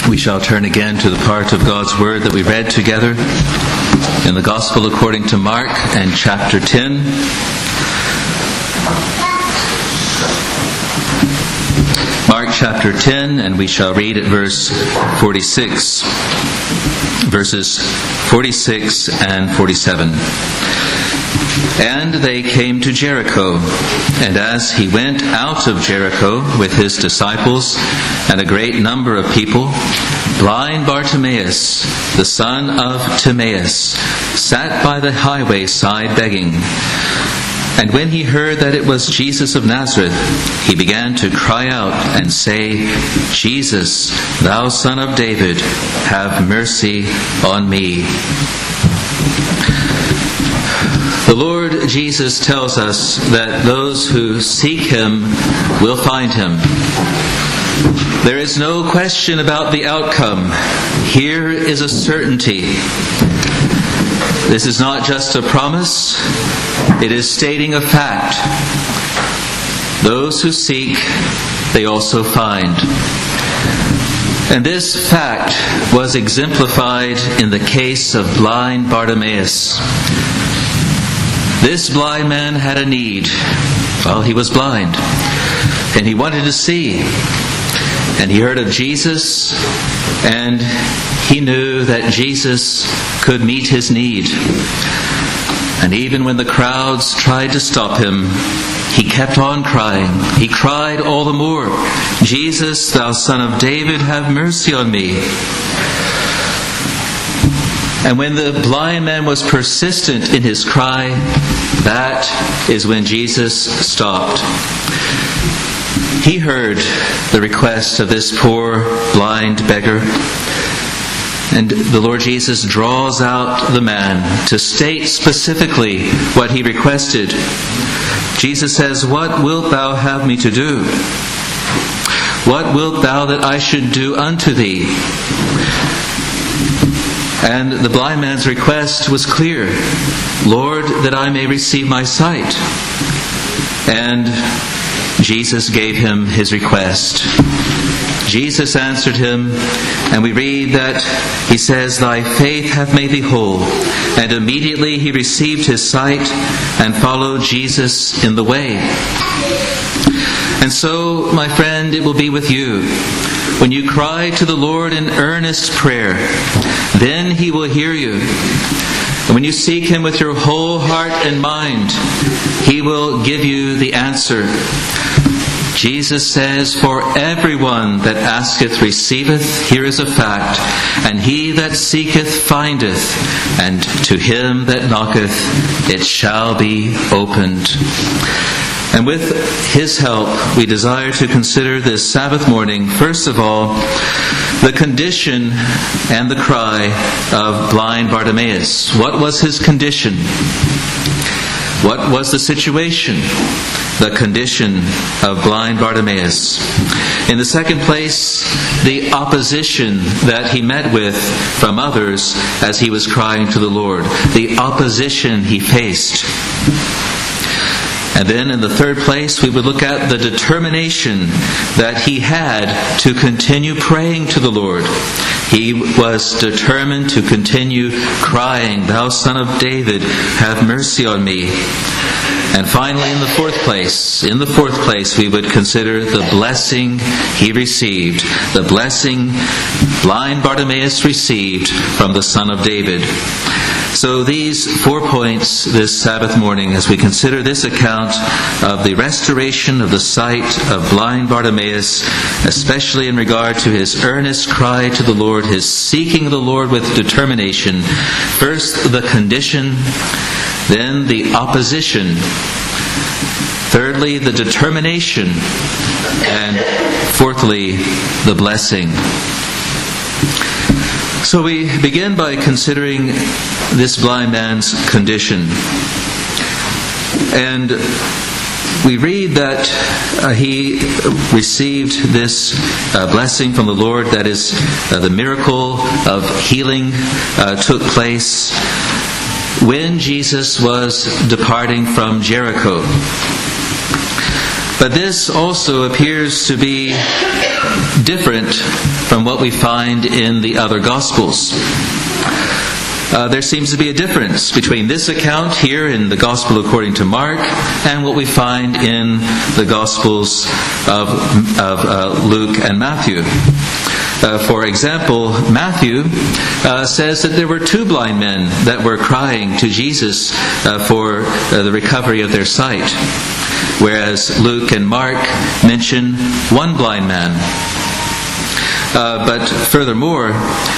We shall turn again to the part of God's Word that we read together in the Gospel according to Mark and chapter 10. Mark chapter 10, and we shall read at verse 46, verses 46 and 47. And they came to Jericho, and as he went out of Jericho with his disciples and a great number of people, blind Bartimaeus, the son of Timaeus, sat by the highway side begging. And when he heard that it was Jesus of Nazareth, he began to cry out and say, Jesus, thou son of David, have mercy on me. The Lord Jesus tells us that those who seek Him will find Him. There is no question about the outcome. Here is a certainty. This is not just a promise, it is stating a fact. Those who seek, they also find. And this fact was exemplified in the case of blind Bartimaeus. This blind man had a need. Well, he was blind, and he wanted to see. And he heard of Jesus, and he knew that Jesus could meet his need. And even when the crowds tried to stop him, he kept on crying. He cried all the more, Jesus, thou son of David, have mercy on me. And when the blind man was persistent in his cry, that is when Jesus stopped. He heard the request of this poor blind beggar, and the Lord Jesus draws out the man to state specifically what he requested. Jesus says, what wilt thou have me to do? What wilt thou that I should do unto thee? And the blind man's request was clear. Lord, that I may receive my sight. And Jesus gave him his request. Jesus answered him, and we read that he says, thy faith hath made thee whole. And immediately he received his sight and followed Jesus in the way. And so, my friend, it will be with you. When you cry to the Lord in earnest prayer, then He will hear you. And when you seek Him with your whole heart and mind, He will give you the answer. Jesus says, for everyone that asketh receiveth, here is a fact, and he that seeketh findeth, and to him that knocketh it shall be opened. And with His help, we desire to consider this Sabbath morning, first of all, the condition and the cry of blind Bartimaeus. What was his condition? What was the situation? The condition of blind Bartimaeus. In the second place, the opposition that he met with from others as he was crying to the Lord. The opposition he faced. And then in the third place, we would look at the determination that he had to continue praying to the Lord. He was determined to continue crying, thou son of David, have mercy on me. And finally, in the fourth place, we would consider the blessing he received, the blessing blind Bartimaeus received from the Son of David. So these 4 points this Sabbath morning, as we consider this account of the restoration of the sight of blind Bartimaeus, especially in regard to his earnest cry to the Lord, his seeking the Lord with determination. First, the condition, then the opposition. Thirdly, the determination. And fourthly, the blessing. So we begin by considering this blind man's condition. And we read that he received this blessing from the Lord. That is, the miracle of healing took place when Jesus was departing from Jericho. But this also appears to be different from what we find in the other Gospels. There seems to be a difference between this account here in the Gospel according to Mark and what we find in the Gospels of Luke and Matthew. For example, Matthew says that there were 2 blind men that were crying to Jesus for the recovery of their sight, whereas Luke and Mark mention 1 blind man. But furthermore,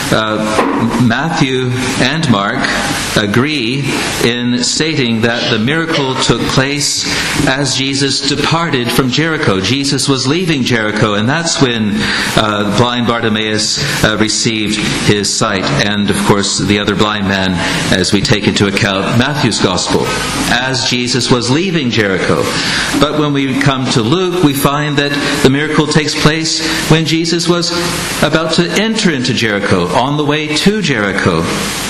Matthew and Mark agree in stating that the miracle took place as Jesus departed from Jericho. Jesus was leaving Jericho, and that's when blind Bartimaeus received his sight. And, of course, the other blind man, as we take into account Matthew's Gospel, as Jesus was leaving Jericho. But when we come to Luke, we find that the miracle takes place when Jesus was about to enter into Jericho, on the way to Jericho.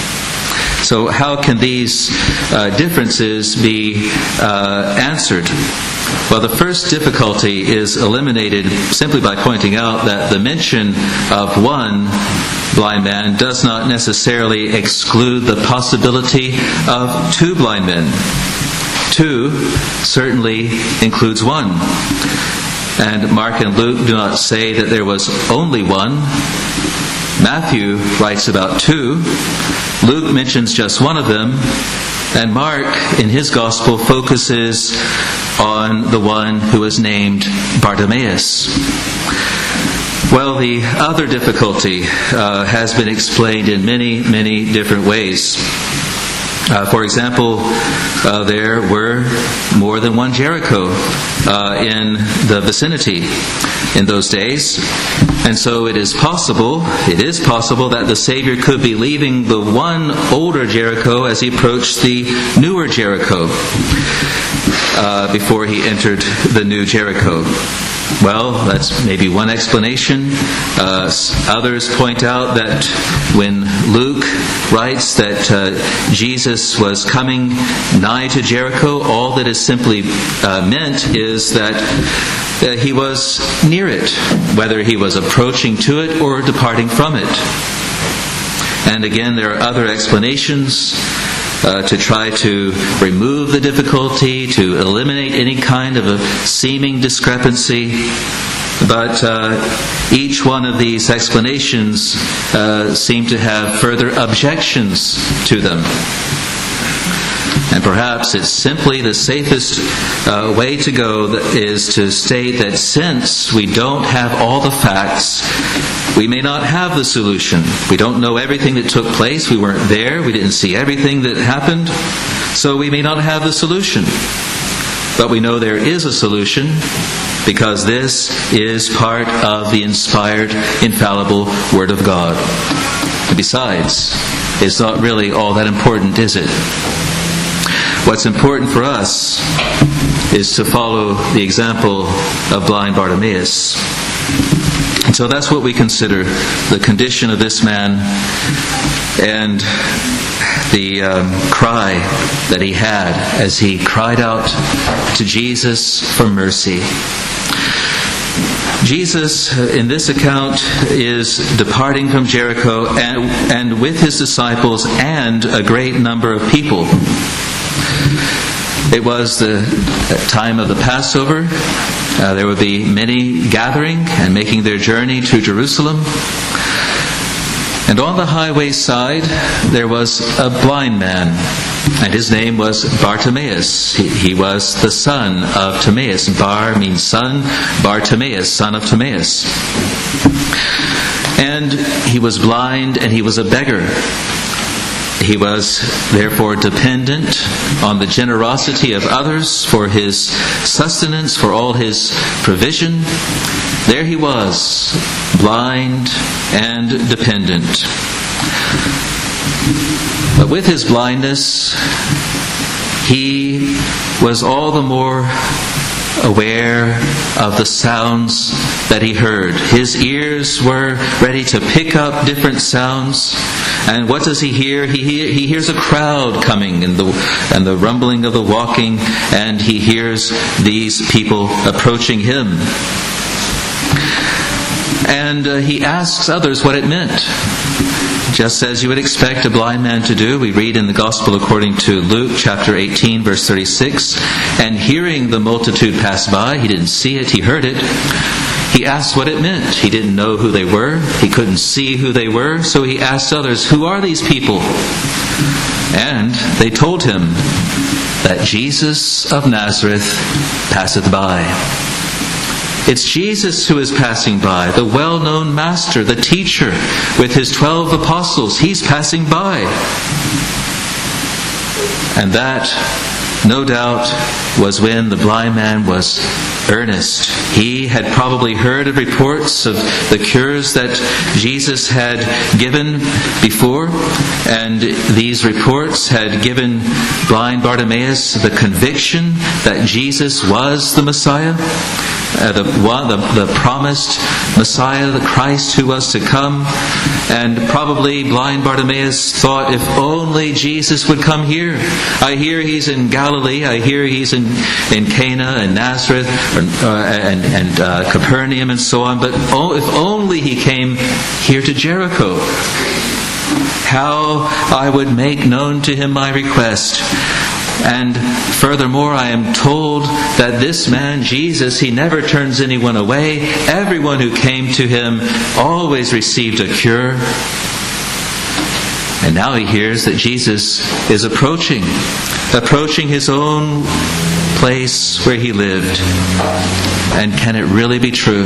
So how can these differences be answered? Well, the first difficulty is eliminated simply by pointing out that the mention of 1 blind man does not necessarily exclude the possibility of 2 blind men. 2 certainly includes 1. And Mark and Luke do not say that there was only 1. Matthew writes about 2. Luke mentions just 1 of them. And Mark, in his Gospel, focuses on the one who is named Bartimaeus. Well, the other difficulty has been explained in many, many different ways. For example, there were more than 1 Jericho in the vicinity in those days. And so it is possible that the Savior could be leaving the one older Jericho as he approached the newer Jericho before he entered the new Jericho. Well, that's maybe one explanation. Others point out that when Luke writes that Jesus was coming nigh to Jericho, all that is simply meant is that he was near it, whether he was approaching to it or departing from it. And again, there are other explanations to try to remove the difficulty, to eliminate any kind of a seeming discrepancy. But each one of these explanations seem to have further objections to them. And perhaps it's simply the safest way to go is to state that since we don't have all the facts, we may not have the solution. We don't know everything that took place. We weren't there. We didn't see everything that happened. So we may not have the solution. But we know there is a solution because this is part of the inspired, infallible Word of God. And besides, it's not really all that important, is it? What's important for us is to follow the example of blind Bartimaeus. And so that's what we consider the condition of this man and the cry that he had as he cried out to Jesus for mercy. Jesus, in this account, is departing from Jericho and with his disciples and a great number of people. It was the time of the Passover. There would be many gathering and making their journey to Jerusalem. And on the highway side, there was a blind man, and his name was Bartimaeus. He was the son of Timaeus. Bar means son, Bartimaeus, son of Timaeus. And he was blind and he was a beggar. He was therefore dependent on the generosity of others for his sustenance, for all his provision. There he was, blind and dependent. But with his blindness, he was all the more aware of the sounds that he heard. His ears were ready to pick up different sounds. And what does he hear? He hears a crowd coming and the rumbling of the walking, and he hears these people approaching him. And he asks others what it meant. Just as you would expect a blind man to do, we read in the Gospel according to Luke chapter 18, verse 36, and hearing the multitude pass by, he didn't see it, he heard it. He asked what it meant. He didn't know who they were. He couldn't see who they were. So he asked others, "Who are these people?" And they told him that Jesus of Nazareth passeth by. It's Jesus who is passing by, the well-known master, the teacher, with his 12 apostles. He's passing by. And that, no doubt, was when the blind man was earnest. He had probably heard of reports of the cures that Jesus had given before, and these reports had given blind Bartimaeus the conviction that Jesus was the Messiah, the promised Messiah, the Christ who was to come. And probably blind Bartimaeus thought, if only Jesus would come here. I hear he's in Galilee. I hear he's in Cana and Nazareth and Capernaum and so on. But if only he came here to Jericho, how I would make known to him my request. And furthermore, I am told that this man, Jesus, he never turns anyone away. Everyone who came to him always received a cure. And now he hears that Jesus is approaching his own place where he lived. And can it really be true?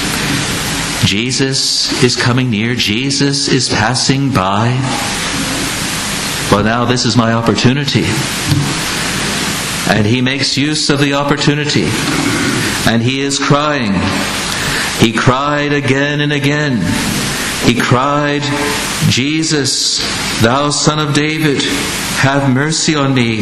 Jesus is coming near. Jesus is passing by. Well, now this is my opportunity. And he makes use of the opportunity. And he is crying. He cried again and again. He cried, "Jesus, thou Son of David, have mercy on me."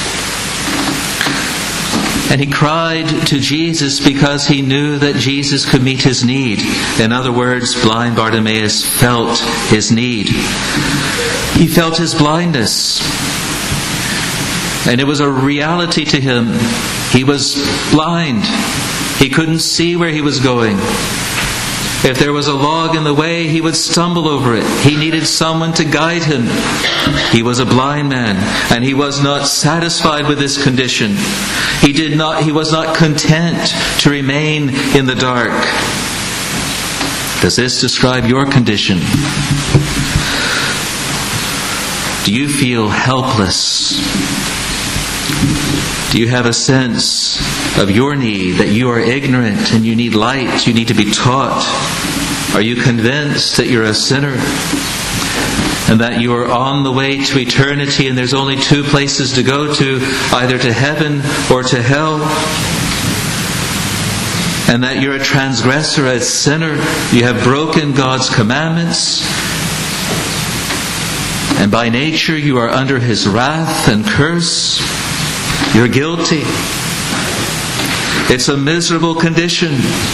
And he cried to Jesus because he knew that Jesus could meet his need. In other words, blind Bartimaeus felt his need. He felt his blindness. And it was a reality to him. He was blind. He couldn't see where he was going. If there was a log in the way, he would stumble over it. He needed someone to guide him. He was a blind man, and he was not satisfied with this condition. He was not content to remain in the dark. Does this describe your condition? Do you feel helpless? Do you have a sense of your need, that you are ignorant and you need light, you need to be taught? Are you convinced that you're a sinner and that you are on the way to eternity and there's only two places to go to, either to heaven or to hell? And that you're a transgressor, a sinner, you have broken God's commandments, and by nature you are under His wrath and curse? You're guilty. It's a miserable condition.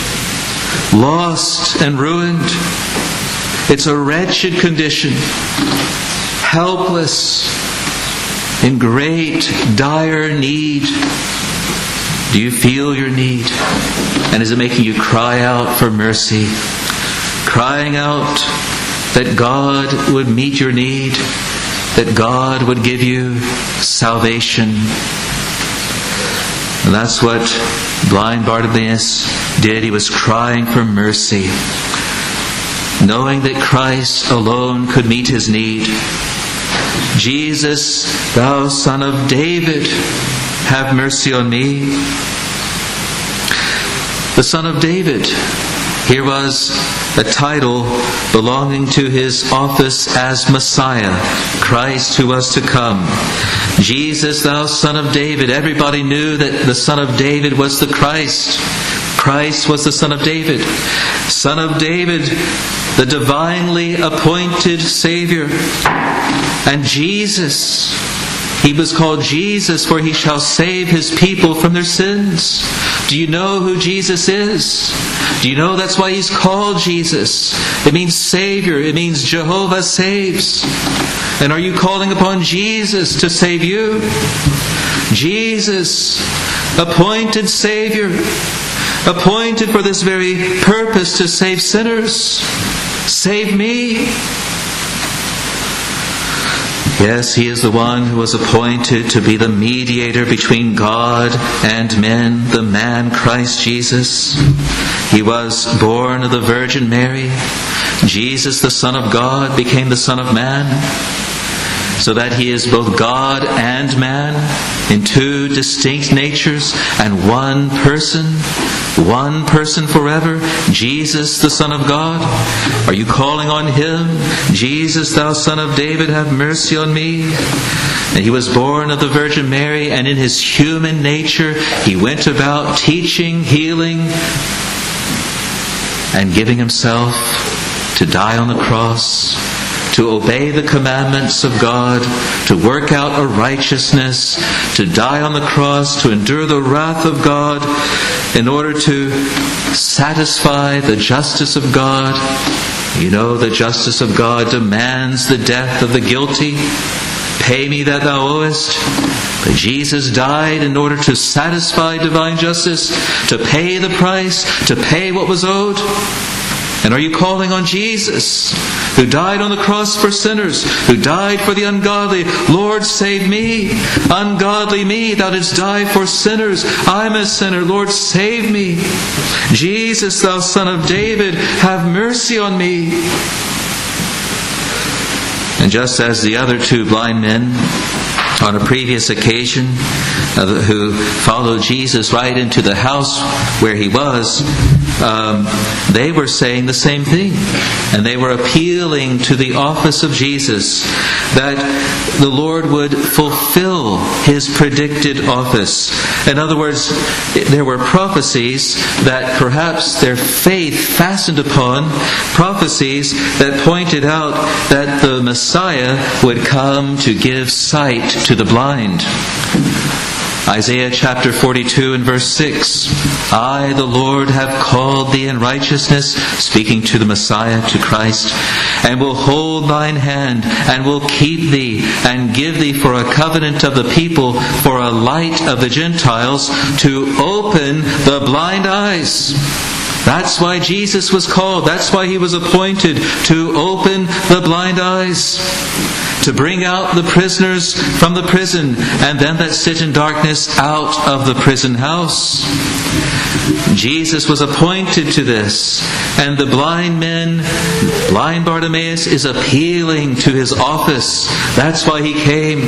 Lost and ruined. It's a wretched condition. Helpless. In great, dire need. Do you feel your need? And is it making you cry out for mercy? Crying out that God would meet your need, that God would give you salvation. And that's what blind Bartimaeus did. He was crying for mercy, knowing that Christ alone could meet his need. Jesus, thou Son of David, have mercy on me. The Son of David. Here was a title belonging to his office as Messiah, Christ who was to come. Jesus, thou Son of David. Everybody knew that the Son of David was the Christ. Christ was the Son of David. Son of David, the divinely appointed Savior. And Jesus, he was called Jesus, for he shall save his people from their sins. Do you know who Jesus is? Do you know that's why He's called Jesus? It means Savior. It means Jehovah saves. And are you calling upon Jesus to save you? Jesus, appointed Savior, appointed for this very purpose to save sinners. Save me. Yes, He is the one who was appointed to be the mediator between God and men, the man Christ Jesus. He was born of the Virgin Mary. Jesus, the Son of God, became the Son of Man, so that He is both God and man in two distinct natures and one person forever, Jesus, the Son of God. Are you calling on Him? Jesus, thou Son of David, have mercy on me. And He was born of the Virgin Mary, and in His human nature He went about teaching, healing, and giving Himself to die on the cross, to obey the commandments of God, to work out a righteousness, to die on the cross, to endure the wrath of God in order to satisfy the justice of God. You know, the justice of God demands the death of the guilty. Pay me that thou owest. But Jesus died in order to satisfy divine justice, to pay the price, to pay what was owed. And are you calling on Jesus, who died on the cross for sinners, who died for the ungodly? Lord, save me. Ungodly me, thou didst die for sinners. I'm a sinner. Lord, save me. Jesus, thou Son of David, have mercy on me. And just as the other two blind men on a previous occasion, who followed Jesus right into the house where He was, they were saying the same thing. And they were appealing to the office of Jesus, that the Lord would fulfill His predicted office. In other words, there were prophecies that perhaps their faith fastened upon, prophecies that pointed out that the Messiah would come to give sight to the blind. Isaiah chapter 42 and verse 6. I, the Lord, have called thee in righteousness, speaking to the Messiah, to Christ, and will hold thine hand, and will keep thee, and give thee for a covenant of the people, for a light of the Gentiles, to open the blind eyes. That's why Jesus was called. That's why He was appointed, to open the blind eyes, to bring out the prisoners from the prison, and them that sit in darkness out of the prison house. Jesus was appointed to this, and the blind Bartimaeus is appealing to His office. That's why he came.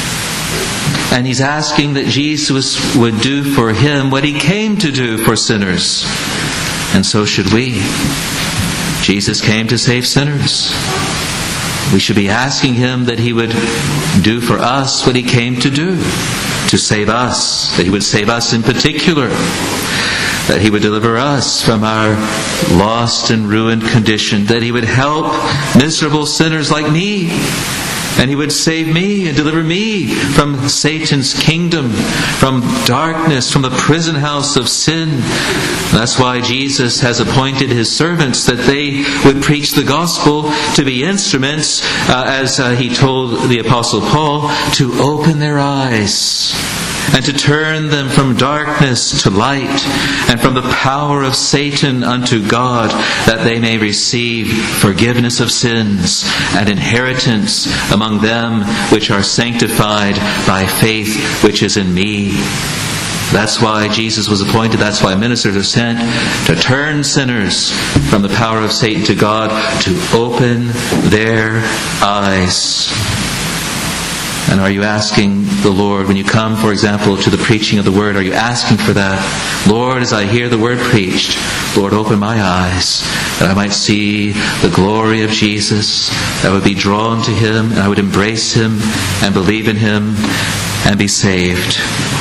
And he's asking that Jesus would do for him what He came to do for sinners. And so should we. Jesus came to save sinners. We should be asking Him that He would do for us what He came to do, to save us, that He would save us in particular, that He would deliver us from our lost and ruined condition, that He would help miserable sinners like me, and He would save me and deliver me from Satan's kingdom, from darkness, from the prison house of sin. That's why Jesus has appointed His servants, that they would preach the gospel, to be instruments, as He told the Apostle Paul, to open their eyes and to turn them from darkness to light, and from the power of Satan unto God, that they may receive forgiveness of sins and inheritance among them which are sanctified by faith which is in me. That's why Jesus was appointed. That's why ministers are sent, to turn sinners from the power of Satan to God, to open their eyes. And are you asking the Lord, when you come, for example, to the preaching of the Word, are you asking for that? Lord, as I hear the Word preached, Lord, open my eyes, that I might see the glory of Jesus, that I would be drawn to Him, and I would embrace Him, and believe in Him, and be saved.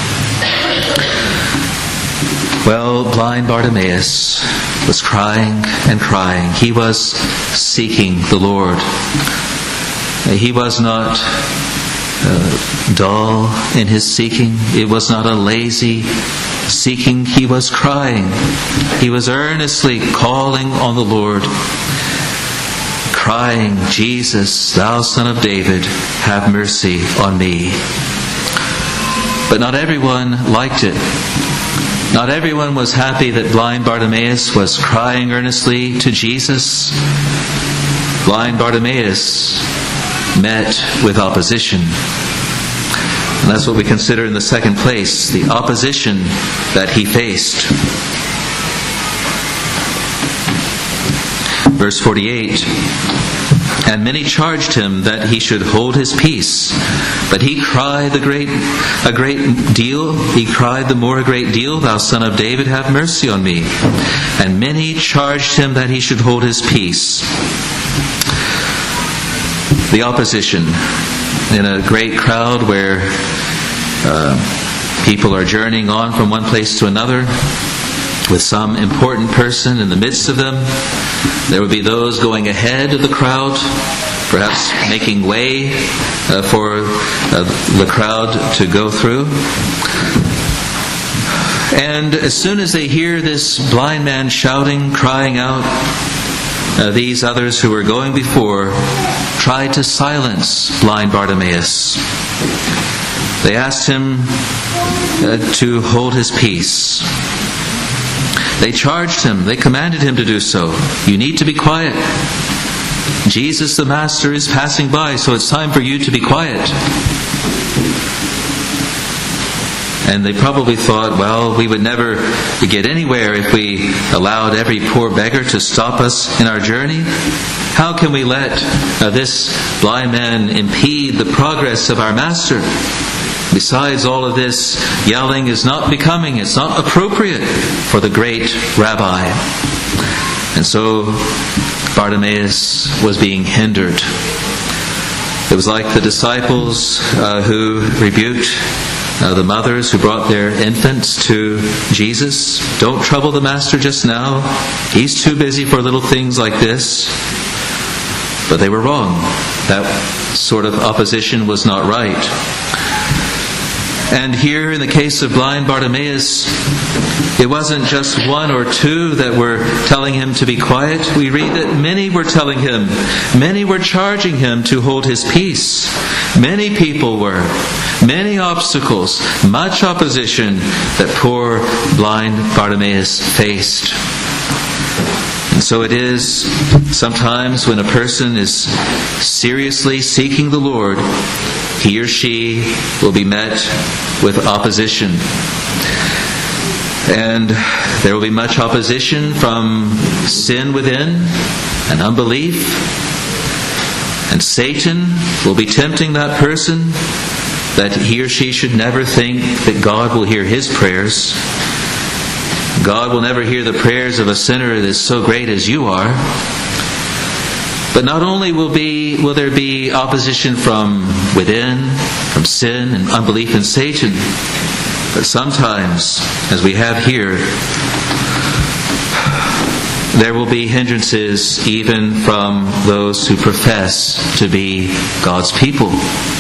Well, blind Bartimaeus was crying and crying. He was seeking the Lord. He was not dull in his seeking. It was not a lazy seeking, he was crying. He was earnestly calling on the Lord, crying, Jesus, thou Son of David, have mercy on me. But not everyone liked it. Not everyone was happy that blind Bartimaeus was crying earnestly to Jesus. Blind Bartimaeus met with opposition. And that's what we consider in the second place, the opposition that he faced. Verse 48, and many charged him that he should hold his peace. But he cried a great deal. He cried the more a great deal, thou Son of David, have mercy on me. And many charged him that he should hold his peace. The opposition in a great crowd where people are journeying on from one place to another with some important person in the midst of them. There would be those going ahead of the crowd, perhaps making way for the crowd to go through. And as soon as they hear this blind man shouting, crying out, these others who were going before tried to silence blind Bartimaeus. They asked him to hold his peace. They charged him. They commanded him to do so. You need to be quiet. Jesus the Master is passing by, so it's time for you to be quiet. And they probably thought, well, we would never get anywhere if we allowed every poor beggar to stop us in our journey. How can we let this blind man impede the progress of our Master? Besides, all of this yelling is not becoming, it's not appropriate for the great rabbi. And so Bartimaeus was being hindered. It was like the disciples who rebuked the mothers who brought their infants to Jesus. Don't trouble the Master just now. He's too busy for little things like this. But they were wrong. That sort of opposition was not right. And here in the case of blind Bartimaeus, it wasn't just one or two that were telling him to be quiet. We read that many were telling him, many were charging him to hold his peace. Many people were, many obstacles, much opposition that poor blind Bartimaeus faced. And so it is sometimes when a person is seriously seeking the Lord, he or she will be met with opposition. And there will be much opposition from sin within and unbelief. And Satan will be tempting that person that he or she should never think that God will hear his prayers. God will never hear the prayers of a sinner that is so great as you are. But not only will there be opposition from within, from sin and unbelief in Satan, but sometimes, as we have here, there will be hindrances even from those who profess to be God's people.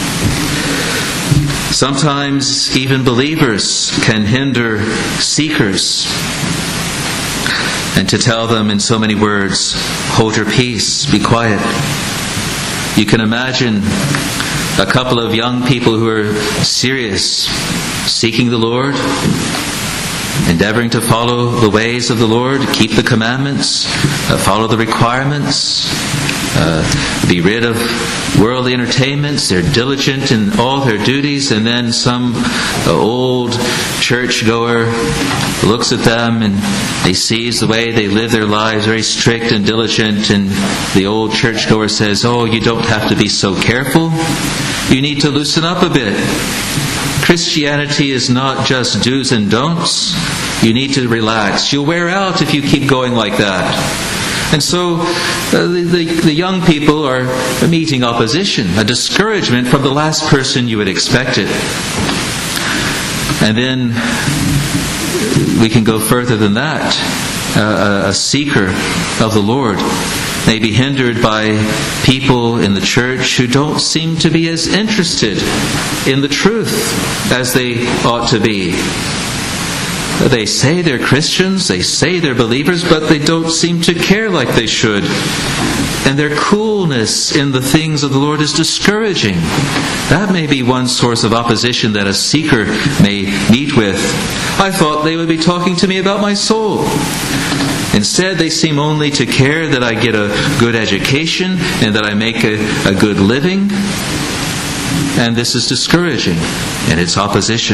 Sometimes even believers can hinder seekers, and to tell them in so many words, hold your peace, be quiet. You can imagine a couple of young people who are serious, seeking the Lord, endeavoring to follow the ways of the Lord, keep the commandments, follow the requirements, be rid of worldly entertainments. They're diligent in all their duties, and then some old churchgoer looks at them and he sees the way they live their lives, very strict and diligent, and the old churchgoer says, oh, you don't have to be so careful. You need to loosen up a bit. Christianity is not just do's and don'ts. You need to relax. You'll wear out if you keep going like that. And so the young people are meeting opposition, a discouragement from the last person you would expect it. And then we can go further than that. A seeker of the Lord may be hindered by people in the church who don't seem to be as interested in the truth as they ought to be. They say they're Christians, they say they're believers, but they don't seem to care like they should. And their coolness in the things of the Lord is discouraging. That may be one source of opposition that a seeker may meet with. I thought they would be talking to me about my soul. Instead, they seem only to care that I get a good education and that I make a good living. And this is discouraging, and it's opposition.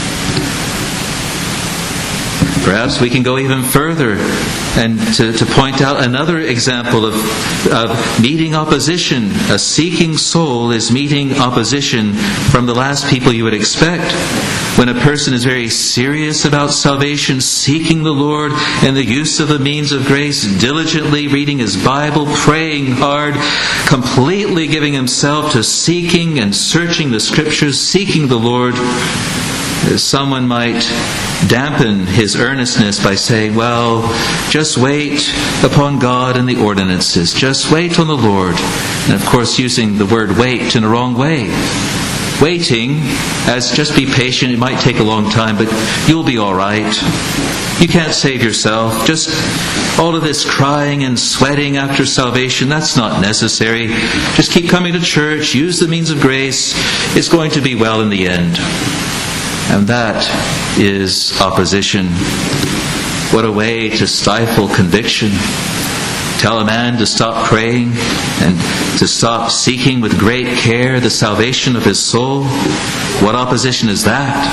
Perhaps we can go even further and to point out another example of meeting opposition. A seeking soul is meeting opposition from the last people you would expect. When a person is very serious about salvation, seeking the Lord and the use of the means of grace, diligently reading his Bible, praying hard, completely giving himself to seeking and searching the Scriptures, seeking the Lord, someone might dampen his earnestness by saying, well, just wait upon God and the ordinances. Just wait on the Lord. And of course, using the word wait in a wrong way. Waiting as just be patient. It might take a long time, but you'll be all right. You can't save yourself. Just all of this crying and sweating after salvation, that's not necessary. Just keep coming to church. Use the means of grace. It's going to be well in the end. And that is opposition. What a way to stifle conviction. Tell a man to stop praying and to stop seeking with great care the salvation of his soul. What opposition is that?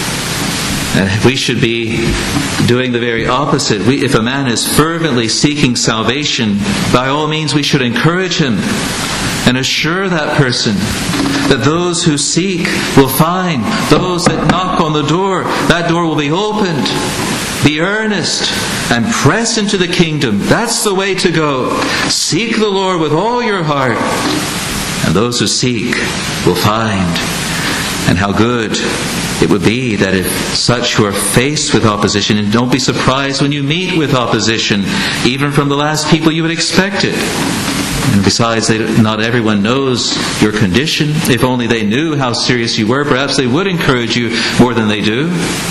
And we should be doing the very opposite. If a man is fervently seeking salvation, by all means we should encourage him and assure that person that those who seek will find. Those that knock on the door, that door will be opened. Be earnest and press into the kingdom. That's the way to go. Seek the Lord with all your heart, and those who seek will find. And how good it would be that if such who are faced with opposition, and don't be surprised when you meet with opposition, even from the last people you would expect it. And besides, not everyone knows your condition. If only they knew how serious you were, perhaps they would encourage you more than they do.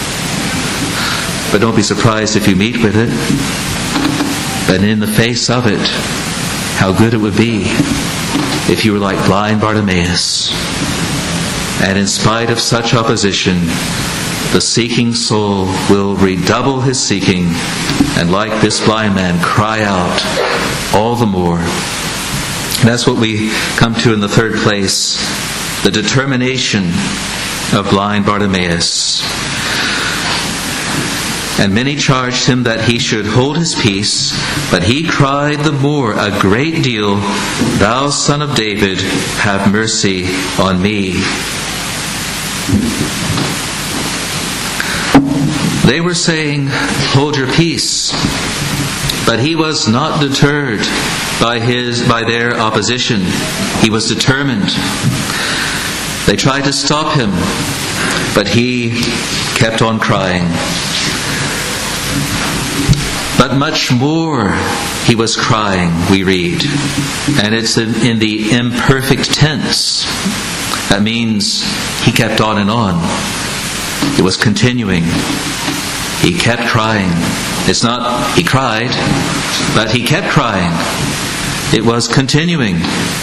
But don't be surprised if you meet with it. But in the face of it, how good it would be if you were like blind Bartimaeus. And in spite of such opposition, the seeking soul will redouble his seeking, and like this blind man, cry out all the more. And that's what we come to in the third place, the determination of blind Bartimaeus. And many charged him that he should hold his peace, but he cried the more a great deal, Thou Son of David, have mercy on me. They were saying, hold your peace. But he was not deterred by their opposition. He was determined. They tried to stop him, but he kept on crying. But much more he was crying, we read. And it's in the imperfect tense. That means he kept on and on. It was continuing. He kept crying. It's not he cried, but he kept crying. It was continuing.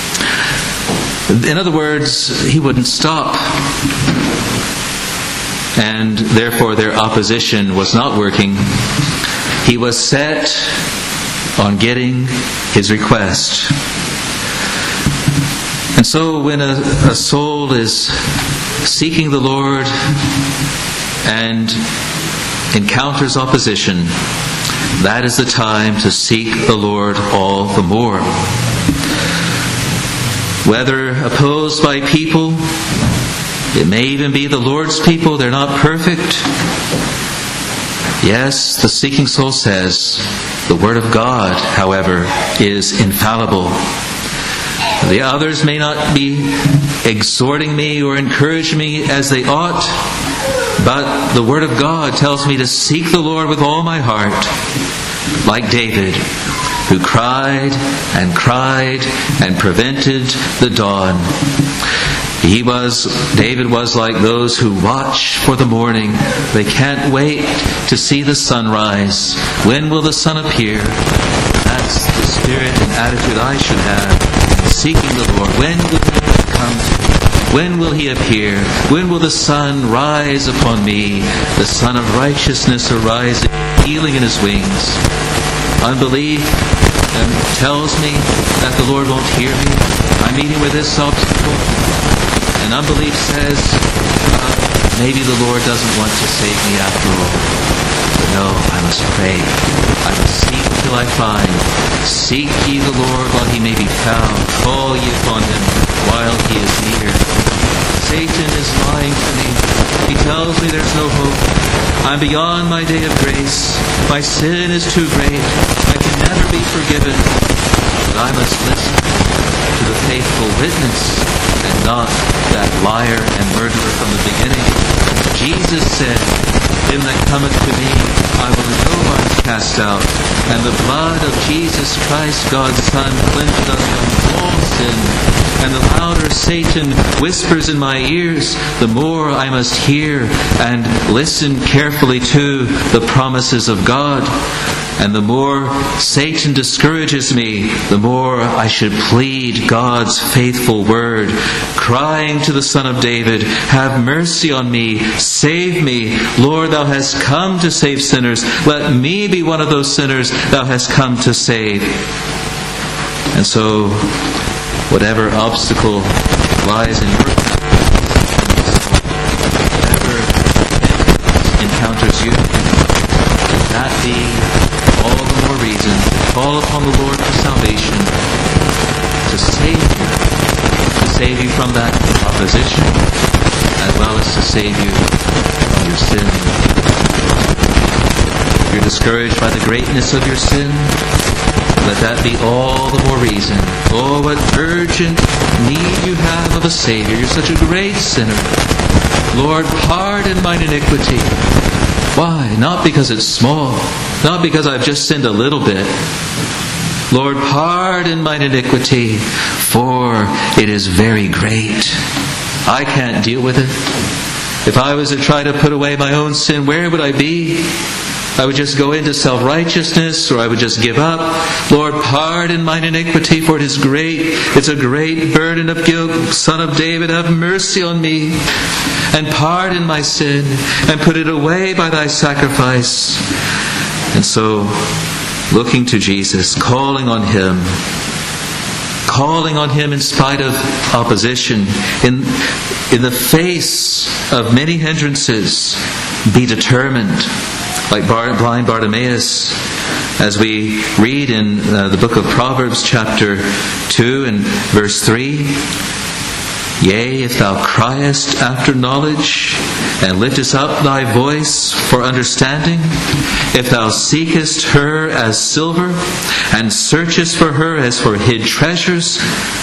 In other words, he wouldn't stop. And therefore their opposition was not working. He was set on getting his request. And so when a soul is seeking the Lord and encounters opposition, that is the time to seek the Lord all the more. Whether opposed by people, it may even be the Lord's people, they're not perfect. Yes, the seeking soul says, the Word of God, however, is infallible. The others may not be exhorting me or encouraging me as they ought, but the Word of God tells me to seek the Lord with all my heart, like David, who cried and prevented the dawn. David was like those who watch for the morning. They can't wait to see the sunrise. When will the sun appear? That's the spirit and attitude I should have, seeking the Lord. When will He come to me? When will He appear? When will the sun rise upon me? The Son of righteousness arising, healing in His wings. Unbelief tells me that the Lord won't hear me. I'm meeting with this obstacle. And unbelief says, maybe the Lord doesn't want to save me after all. But no, I must pray. I must seek till I find. Seek ye the Lord while He may be found. Call ye upon Him while He is near. Satan is lying to me. He tells me there's no hope. I'm beyond my day of grace. My sin is too great. I can never be forgiven. But I must listen to the faithful witness and not that liar and murderer from the beginning. Jesus said, Him that cometh to me, I will in no wise cast out. And the blood of Jesus Christ, God's Son, cleanseth us from all sin. And the louder Satan whispers in my ears, the more I must hear and listen carefully to the promises of God. And the more Satan discourages me, the more I should plead God's faithful word, crying to the Son of David, have mercy on me, save me. Lord, Thou hast come to save sinners. Let me be one of those sinners Thou hast come to save. And so, whatever obstacle lies in your path, whatever encounters you, that be all the more reason to call upon the Lord for salvation, to save you from that opposition, as well as to save you from your sin. If you're discouraged by the greatness of your sin, let that be all the more reason. Oh, what urgent need you have of a Savior. You're such a great sinner. Lord, pardon mine iniquity. Why? Not because it's small. Not because I've just sinned a little bit. Lord, pardon mine iniquity, for it is very great. I can't deal with it. If I was to try to put away my own sin, where would I be? I would just go into self-righteousness, or I would just give up. Lord, pardon mine iniquity, for it is great. It's a great burden of guilt. Son of David, have mercy on me, and pardon my sin, and put it away by Thy sacrifice. And so, looking to Jesus, calling on Him in spite of opposition, in the face of many hindrances, be determined. Like blind Bartimaeus, as we read in the book of Proverbs chapter 2 and verse 3, Yea, if thou criest after knowledge, and liftest up thy voice for understanding, if thou seekest her as silver, and searchest for her as for hid treasures,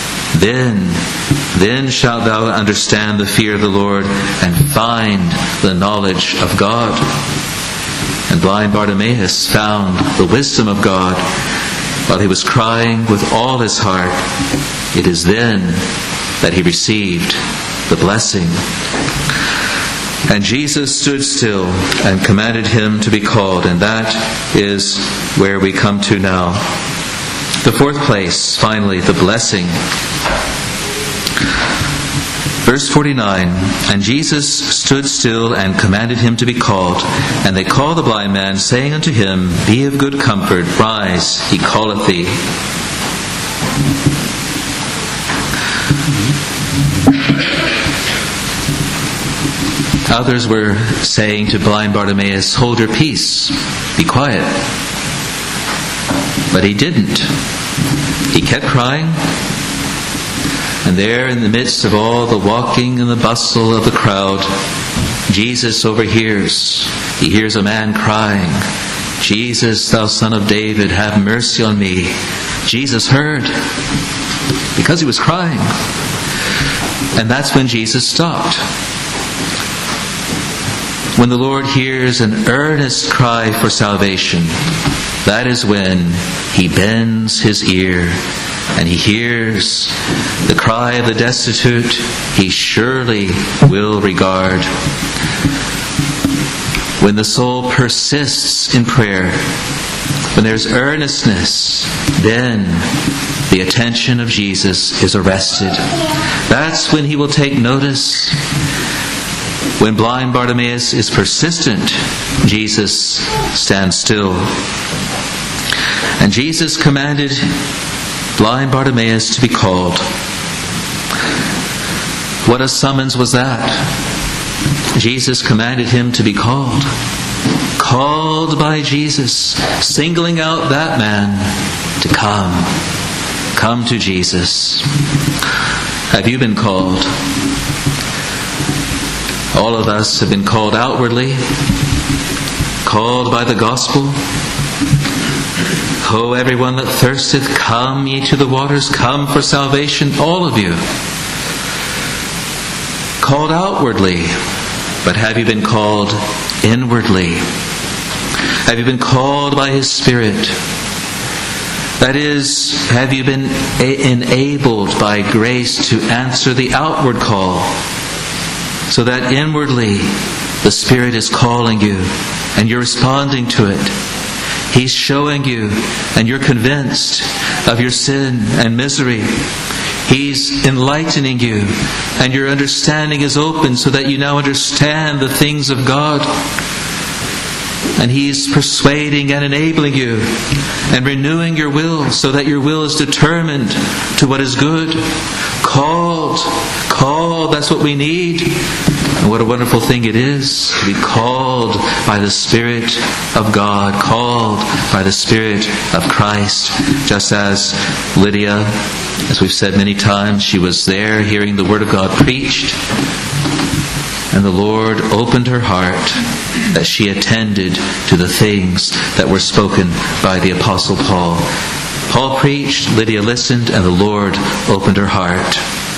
then shalt thou understand the fear of the Lord, and find the knowledge of God. And blind Bartimaeus found the wisdom of God while he was crying with all his heart. It is then that he received the blessing. And Jesus stood still and commanded him to be called. And that is where we come to now. The fourth place, finally, the blessing. Verse 49, And Jesus stood still and commanded him to be called. And they called the blind man, saying unto him, Be of good comfort, rise, he calleth thee. Others were saying to blind Bartimaeus, Hold your peace, be quiet. But he didn't. He kept crying. And there in the midst of all the walking and the bustle of the crowd, Jesus overhears. He hears a man crying, Jesus, thou Son of David, have mercy on me. Jesus heard because he was crying. And that's when Jesus stopped. When the Lord hears an earnest cry for salvation, that is when he bends his ear and he hears the cry of the destitute, he surely will regard. When the soul persists in prayer, when there's earnestness, then the attention of Jesus is arrested. That's when he will take notice. When blind Bartimaeus is persistent, Jesus stands still. And Jesus commanded blind Bartimaeus to be called. What a summons was that? Jesus commanded him to be called. Called by Jesus, singling out that man to come. Come to Jesus. Have you been called? All of us have been called outwardly, called by the gospel. Ho, everyone that thirsteth, come ye to the waters, come for salvation, all of you. Called outwardly, but have you been called inwardly? Have you been called by His Spirit? That is, have you been enabled by grace to answer the outward call, so that inwardly the Spirit is calling you and you're responding to it? He's showing you and you're convinced of your sin and misery. He's enlightening you and your understanding is open so that you now understand the things of God. And He's persuading and enabling you and renewing your will so that your will is determined to what is good. Called, that's what we need. And what a wonderful thing it is to be called by the Spirit of God, called by the Spirit of Christ. Just as Lydia, as we've said many times, she was there hearing the Word of God preached, and the Lord opened her heart that she attended to the things that were spoken by the Apostle Paul. Paul preached, Lydia listened, and the Lord opened her heart.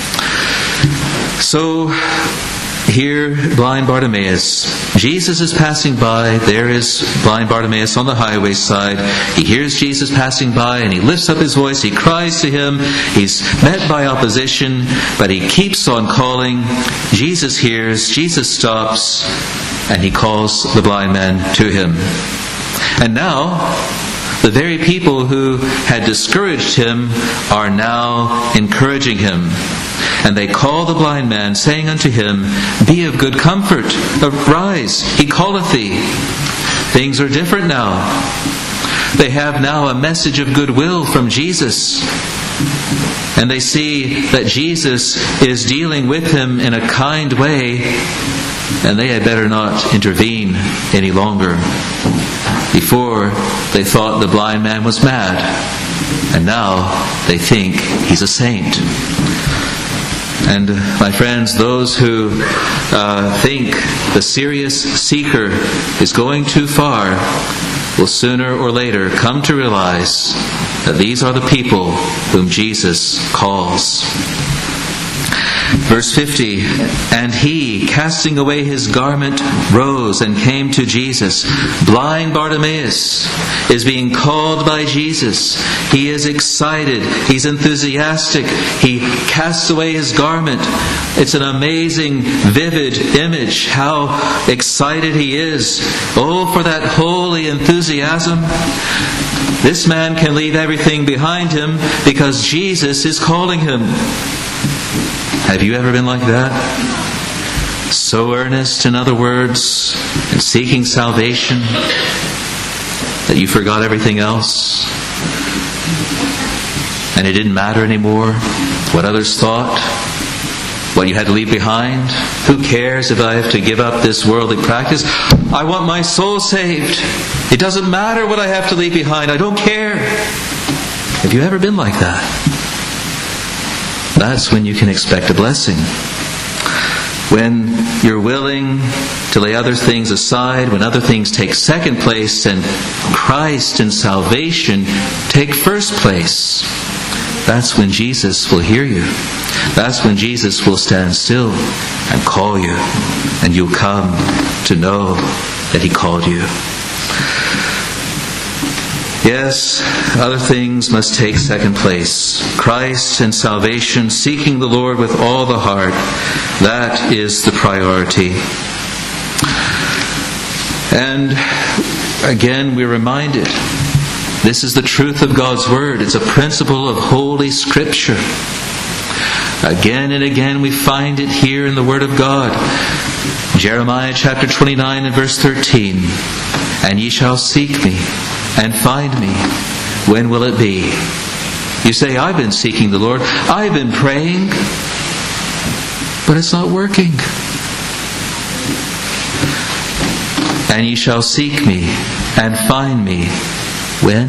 So, here, blind Bartimaeus. Jesus is passing by. There is blind Bartimaeus on the highway side. He hears Jesus passing by and he lifts up his voice. He cries to him. He's met by opposition, but he keeps on calling. Jesus hears. Jesus stops and he calls the blind man to him. And now, the very people who had discouraged him are now encouraging him. And they call the blind man, saying unto him, Be of good comfort, arise, he calleth thee. Things are different now. They have now a message of goodwill from Jesus. And they see that Jesus is dealing with him in a kind way, and they had better not intervene any longer. Before, they thought the blind man was mad, and now they think he's a saint. And my friends, those who think the serious seeker is going too far will sooner or later come to realize that these are the people whom Jesus calls. Verse 50, And he, casting away his garment, rose and came to Jesus. Blind Bartimaeus is being called by Jesus. He is excited. He's enthusiastic. He casts away his garment. It's an amazing, vivid image, how excited he is. Oh, for that holy enthusiasm. This man can leave everything behind him because Jesus is calling him. Have you ever been like that? So earnest, in other words, in seeking salvation, that you forgot everything else, and it didn't matter anymore what others thought, what you had to leave behind. Who cares if I have to give up this worldly practice? I want my soul saved. It doesn't matter what I have to leave behind. I don't care. Have you ever been like that? That's when you can expect a blessing. When you're willing to lay other things aside, when other things take second place and Christ and salvation take first place, that's when Jesus will hear you. That's when Jesus will stand still and call you, and you'll come to know that He called you. Yes, other things must take second place. Christ and salvation, seeking the Lord with all the heart, that is the priority. And again, we're reminded, this is the truth of God's Word. It's a principle of Holy Scripture. Again and again we find it here in the Word of God. Jeremiah chapter 29 and verse 13. And ye shall seek me and find me. When will it be? You say, I've been seeking the Lord. I've been praying. But it's not working. And ye shall seek me and find me. When?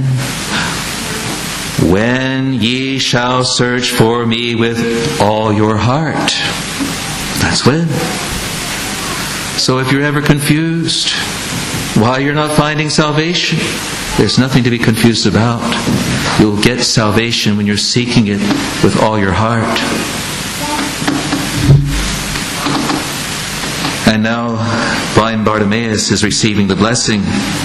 When ye shall search for me with all your heart. That's when. So if you're ever confused why you're not finding salvation, there's nothing to be confused about. You'll get salvation when you're seeking it with all your heart. And now blind Bartimaeus is receiving the blessing.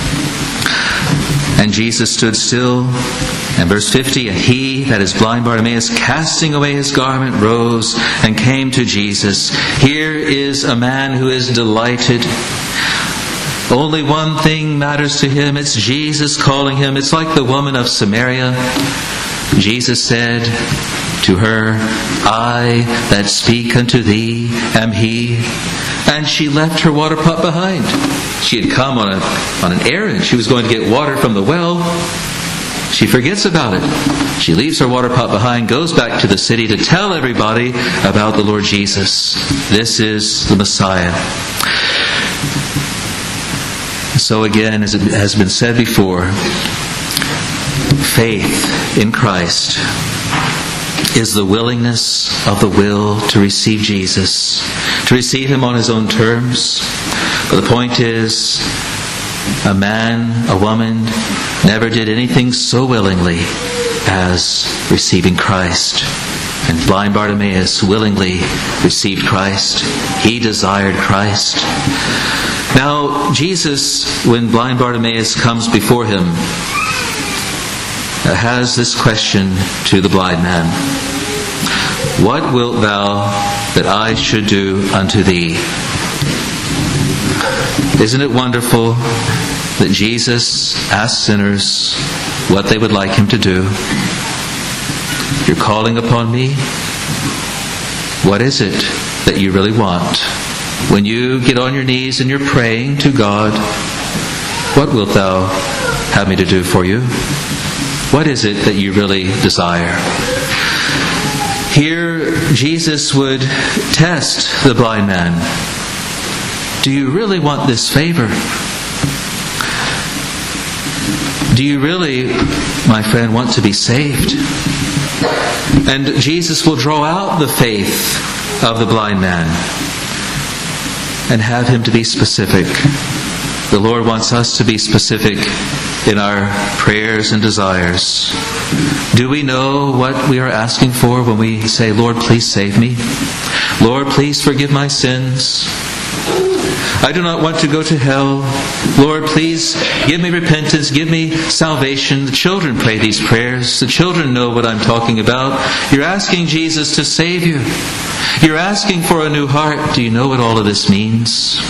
And Jesus stood still. And verse 50, and he, that is blind Bartimaeus, casting away his garment, rose and came to Jesus. Here is a man who is delighted. Only one thing matters to him. It's Jesus calling him. It's like the woman of Samaria. Jesus said to her, I that speak unto thee am he. And she left her water pot behind. She had come on an errand. She was going to get water from the well. She forgets about it. She leaves her water pot behind, goes back to the city to tell everybody about the Lord Jesus. This is the Messiah. So again, as it has been said before, faith in Christ is the willingness of the will to receive Jesus, to receive Him on His own terms. But the point is, a man, a woman, never did anything so willingly as receiving Christ. And blind Bartimaeus willingly received Christ. He desired Christ. Now, Jesus, when blind Bartimaeus comes before him, has this question to the blind man. What wilt thou that I should do unto thee? Isn't it wonderful that Jesus asked sinners what they would like Him to do? You're calling upon me? What is it that you really want? When you get on your knees and you're praying to God, what wilt thou have me to do for you? What is it that you really desire? Here, Jesus would test the blind man. Do you really want this favor? Do you really, my friend, want to be saved? And Jesus will draw out the faith of the blind man and have him to be specific. The Lord wants us to be specific in our prayers and desires. Do we know what we are asking for when we say, Lord, please save me? Lord, please forgive my sins. I do not want to go to hell. Lord, please give me repentance, give me salvation. The children pray these prayers. The children know what I'm talking about. You're asking Jesus to save you. You're asking for a new heart. Do you know what all of this means?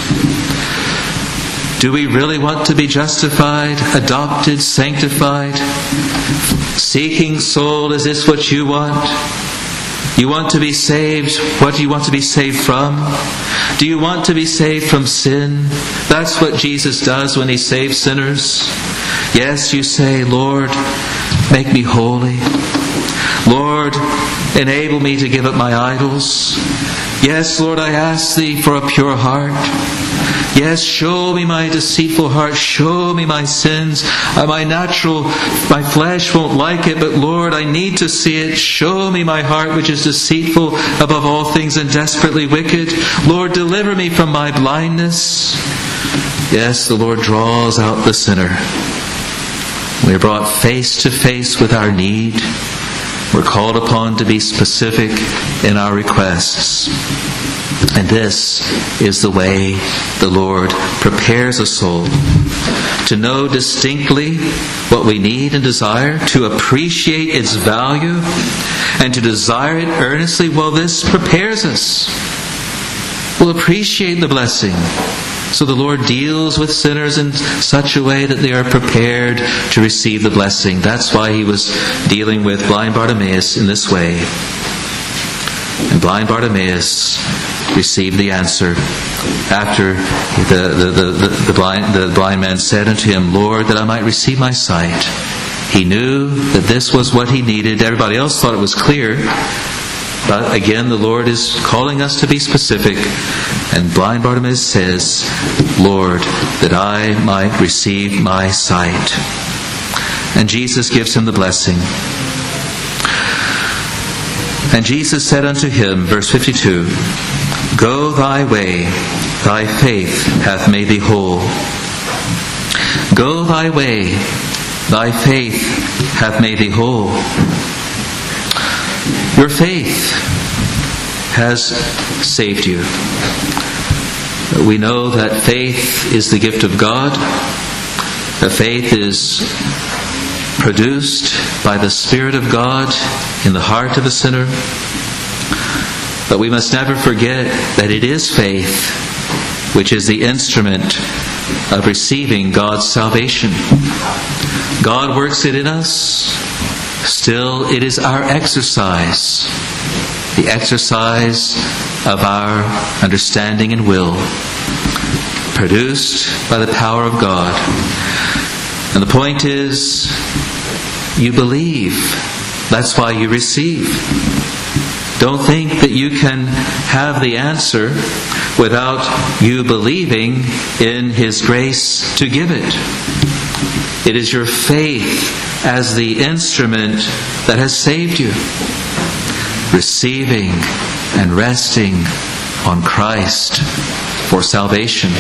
Do we really want to be justified, adopted, sanctified? Seeking soul, is this what you want? You want to be saved? What do you want to be saved from? Do you want to be saved from sin? That's what Jesus does when He saves sinners. Yes, you say, Lord, make me holy. Lord, enable me to give up my idols. Yes, Lord, I ask Thee for a pure heart. Yes, show me my deceitful heart. Show me my sins. My flesh won't like it, but Lord, I need to see it. Show me my heart, which is deceitful above all things and desperately wicked. Lord, deliver me from my blindness. Yes, the Lord draws out the sinner. We're brought face to face with our need. We're called upon to be specific in our requests. And this is the way the Lord prepares a soul to know distinctly what we need and desire, to appreciate its value, and to desire it earnestly. Well, this prepares us. We'll appreciate the blessing. So the Lord deals with sinners in such a way that they are prepared to receive the blessing. That's why He was dealing with blind Bartimaeus in this way. And blind Bartimaeus received the answer after the blind man said unto Him, Lord, that I might receive my sight. He knew that this was what he needed. Everybody else thought it was clear. But again, the Lord is calling us to be specific. And blind Bartimaeus says, Lord, that I might receive my sight. And Jesus gives him the blessing. And Jesus said unto him, verse 52, Go thy way, thy faith hath made thee whole. Go thy way, thy faith hath made thee whole. Your faith has saved you. We know that faith is the gift of God. That faith is produced by the Spirit of God in the heart of a sinner. But we must never forget that it is faith which is the instrument of receiving God's salvation. God works it in us. Still, it is our exercise, the exercise of our understanding and will, produced by the power of God. And the point is, you believe. That's why you receive. Don't think that you can have the answer without you believing in His grace to give it. It is your faith as the instrument that has saved you. Receiving and resting on Christ for salvation.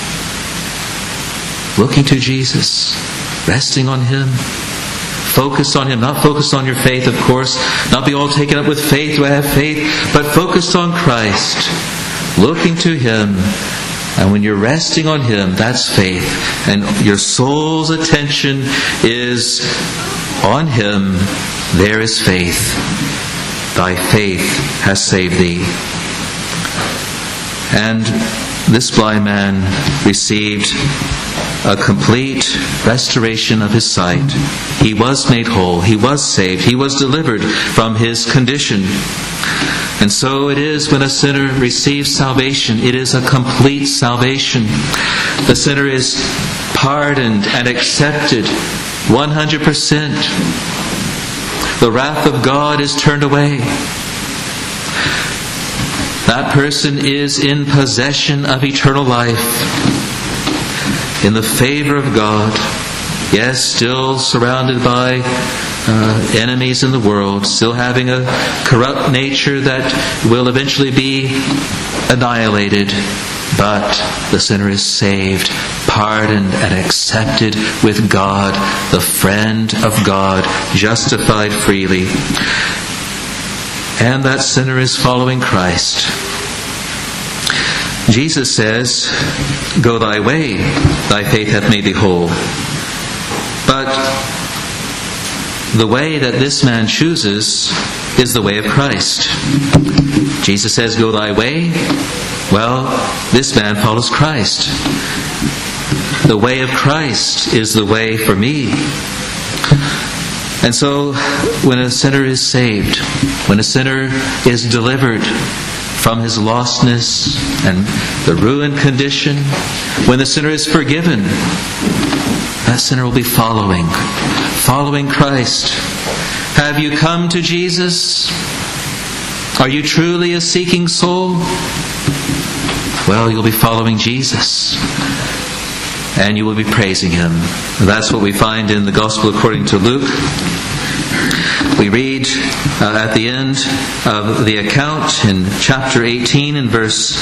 Looking to Jesus, resting on Him, focused on Him, not focused on your faith, of course, not be all taken up with faith, do I have faith, but focused on Christ, looking to Him. And when you're resting on Him, that's faith. And your soul's attention is on Him, there is faith. Thy faith has saved thee. And this blind man received a complete restoration of his sight. He was made whole. He was saved. He was delivered from his condition. And so it is when a sinner receives salvation. It is a complete salvation. The sinner is pardoned and accepted 100%. The wrath of God is turned away. That person is in possession of eternal life, in the favor of God. Yes, still surrounded by enemies in the world, still having a corrupt nature that will eventually be annihilated. But the sinner is saved, pardoned, and accepted with God, the friend of God, justified freely. And that sinner is following Christ. Jesus says, Go thy way, thy faith hath made thee whole. But the way that this man chooses is the way of Christ. Jesus says, Go thy way. Well, this man follows Christ. The way of Christ is the way for me. And so, when a sinner is saved, when a sinner is delivered from his lostness and the ruined condition, when the sinner is forgiven, that sinner will be following Christ. Have you come to Jesus? Are you truly a seeking soul? Well, you'll be following Jesus. And you will be praising Him. That's what we find in the Gospel according to Luke. We read at the end of the account in chapter 18 and verse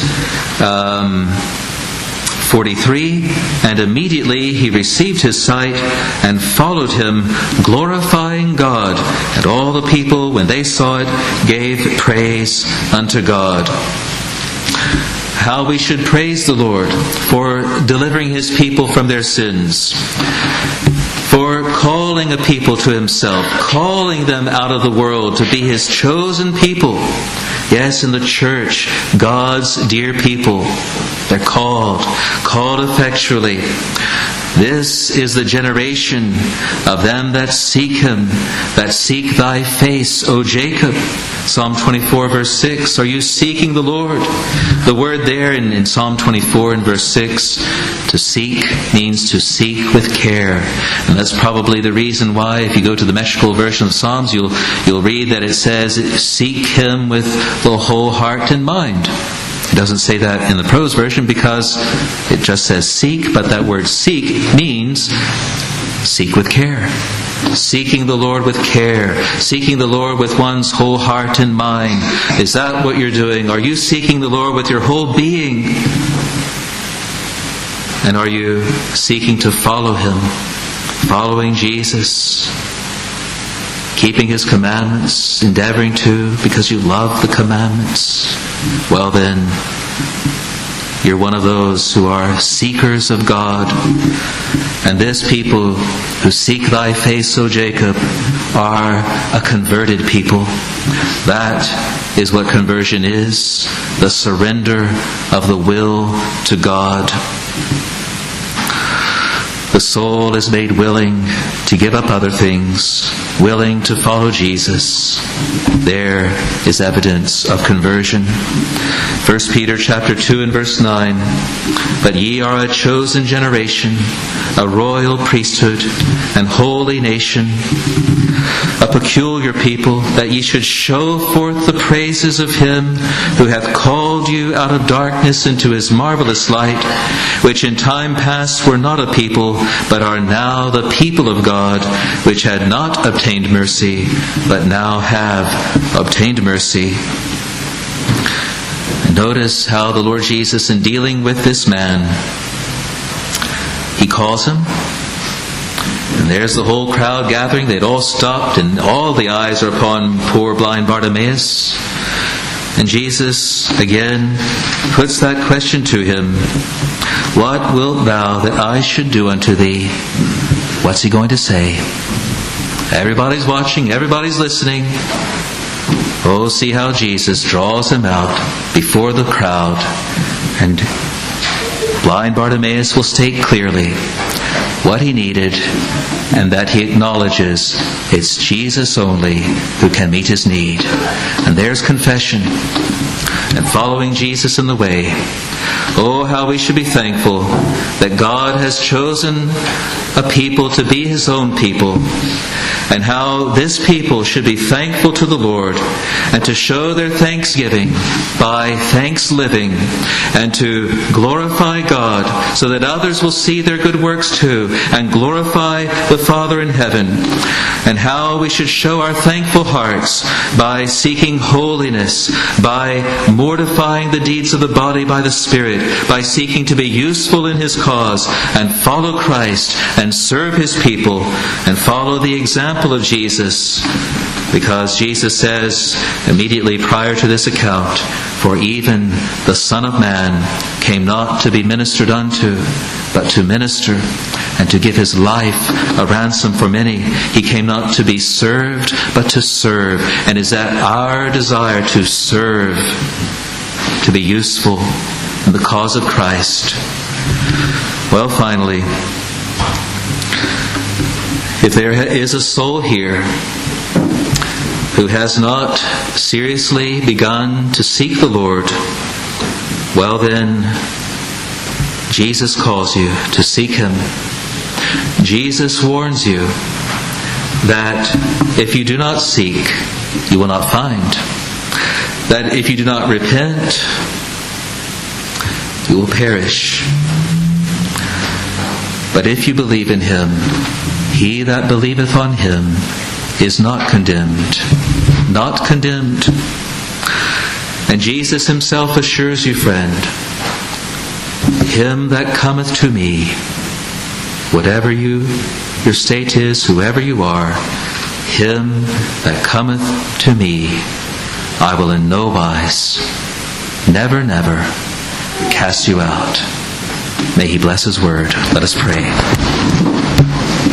43, and immediately he received his sight and followed Him, glorifying God. And all the people, when they saw it, gave praise unto God. how we should praise the Lord for delivering His people from their sins, for calling a people to Himself, calling them out of the world to be His chosen people. Yes, in the church, God's dear people. They're called effectually. This is the generation of them that seek Him, that seek Thy face, O Jacob. Psalm 24, verse 6. Are you seeking the Lord? The word there in Psalm 24 and verse 6, to seek, means to seek with care. And that's probably the reason why, if you go to the metrical version of Psalms, you'll read that it says, seek Him with the whole heart and mind. It doesn't say that in the prose version because it just says seek, but that word seek means seek with care. Seeking the Lord with care. Seeking the Lord with one's whole heart and mind. Is that what you're doing? Are you seeking the Lord with your whole being? And are you seeking to follow Him? Following Jesus? Keeping His commandments? Endeavoring to because you love the commandments? Well then, you're one of those who are seekers of God. And this people who seek Thy face, O Jacob, are a converted people. That is what conversion is, the surrender of the will to God. The soul is made willing to give up other things, willing to follow Jesus. There is evidence of conversion. 1 Peter chapter 2 and verse 9. But ye are a chosen generation, a royal priesthood, and holy nation, a peculiar people, that ye should show forth the praises of Him who hath called you out of darkness into His marvelous light, which in time past were not a people, but are now the people of God, which had not obtained mercy, but now have obtained mercy. And notice how the Lord Jesus, in dealing with this man, He calls him, and there's the whole crowd gathering. They'd all stopped, and all the eyes are upon poor blind Bartimaeus. And Jesus again puts that question to him, what wilt thou that I should do unto thee? What's he going to say? Everybody's watching, everybody's listening. Oh, see how Jesus draws him out before the crowd, and blind Bartimaeus will state clearly what he needed, and that he acknowledges it's Jesus only who can meet his need. And there's confession and following Jesus in the way. Oh, how we should be thankful that God has chosen a people to be His own people, and how this people should be thankful to the Lord and to show their thanksgiving by thanks living, and to glorify God so that others will see their good works too and glorify the Father in heaven. And how we should show our thankful hearts by seeking holiness, by mortifying the deeds of the body by the Spirit, by seeking to be useful in His cause and follow Christ and serve His people and follow the example of Jesus. Because Jesus says immediately prior to this account, for even the Son of Man came not to be ministered unto, but to minister and to give His life a ransom for many. He came not to be served, but to serve. And is that our desire to serve, to be useful in the cause of Christ? Well, finally, if there is a soul here who has not seriously begun to seek the Lord, well then, Jesus calls you to seek Him. Jesus warns you that if you do not seek, you will not find. That if you do not repent, you will perish. But if you believe in Him, he that believeth on Him is not condemned. Not condemned. And Jesus Himself assures you, friend, him that cometh to me, whatever your state is, whoever you are, him that cometh to me, I will in no wise never, never cast you out. May he bless his word. Let us pray.